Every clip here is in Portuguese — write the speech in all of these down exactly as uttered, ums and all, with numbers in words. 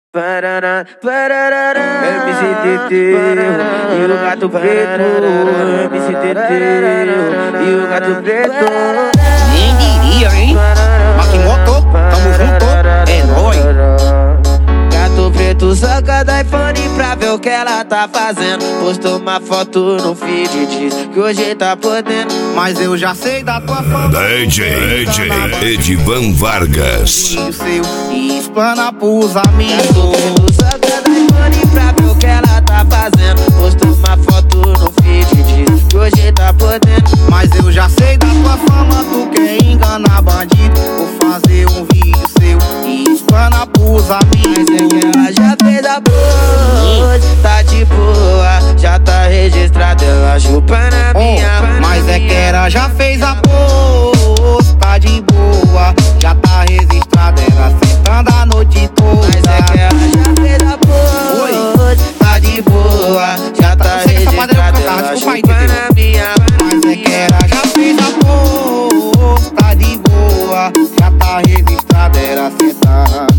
Parará, parará, M C T T e o gato preto, M C T T e o gato preto. Nem diria, hein? Makimoto, tamo junto, é nóis. Gato preto saca da iPhone pra ver o que ela tá fazendo. Postou uma foto no feed, diz que hoje tá podendo. Mas eu já sei da tua fama. D J, D J Edivan Vargas. E o seu e explana pros amigos. Gato preto saca da iPhone pra ver o que ela tá fazendo. Postou uma foto no feed, diz que hoje tá podendo. Mas eu já sei da tua fama, tu quer enganar bandido. Vou fazer um vídeo seu e explana pros amigos. Mas é que ela já fez a boa, tá de boa, já tá registrada, ela chupa na minha oh, mas é que ela já fez a pose, tá de boa, já tá registrada, ela sentando a noite toda. Mas é que ela já fez a pose, tá de boa, já tá registrada, ela chupa na minha. Mas é que ela já fez a pose, tá de boa, já tá registrada, ela sentando.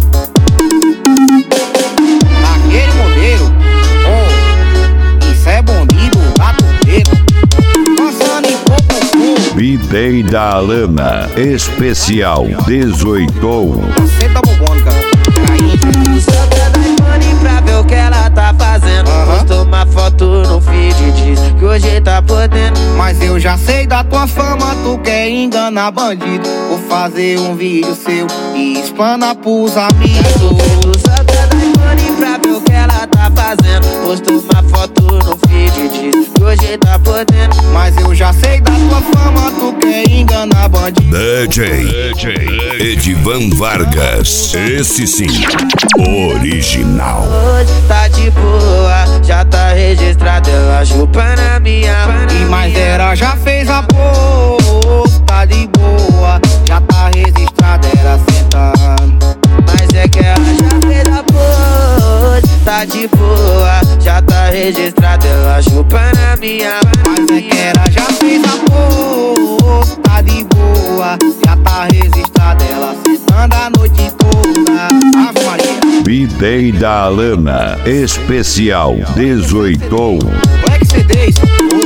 Aquele modelo, oh, isso é bonito, gato preto, passando em pouco. B-Day da Alana, especial dezoito. Senta bobônica, Saca da iPhone pra ver o que ela tá fazendo. Uhum. Postou uma foto no feed, diz que hoje tá podendo. mas eu já sei da tua fama, tu quer enganar bandido. Vou fazer um vídeo seu e explana pros amigos. Saca da iPhone pra ver o que ela tá fazendo. Postou uma foto no feed, diz que hoje tá podendo. Mas eu já sei da tua fama, tu quer enganar bandido. D J, D J Edivan Vargas. Esse sim, original. Hoje tá de boa, já tá registrada, ela chupa na minha. E mais ela já fez a pose, tá de boa, já tá registrada, ela sentando. Mas é que ela já fez a pose, tá de boa, já tá registrada, ela chupa na minha. Mas é que ela já fez a pose, tá de boa, já tá registrada, ela sentando a noite toda. Ave Maria. B-Day da Alana, especial dezoito. Black C Ds,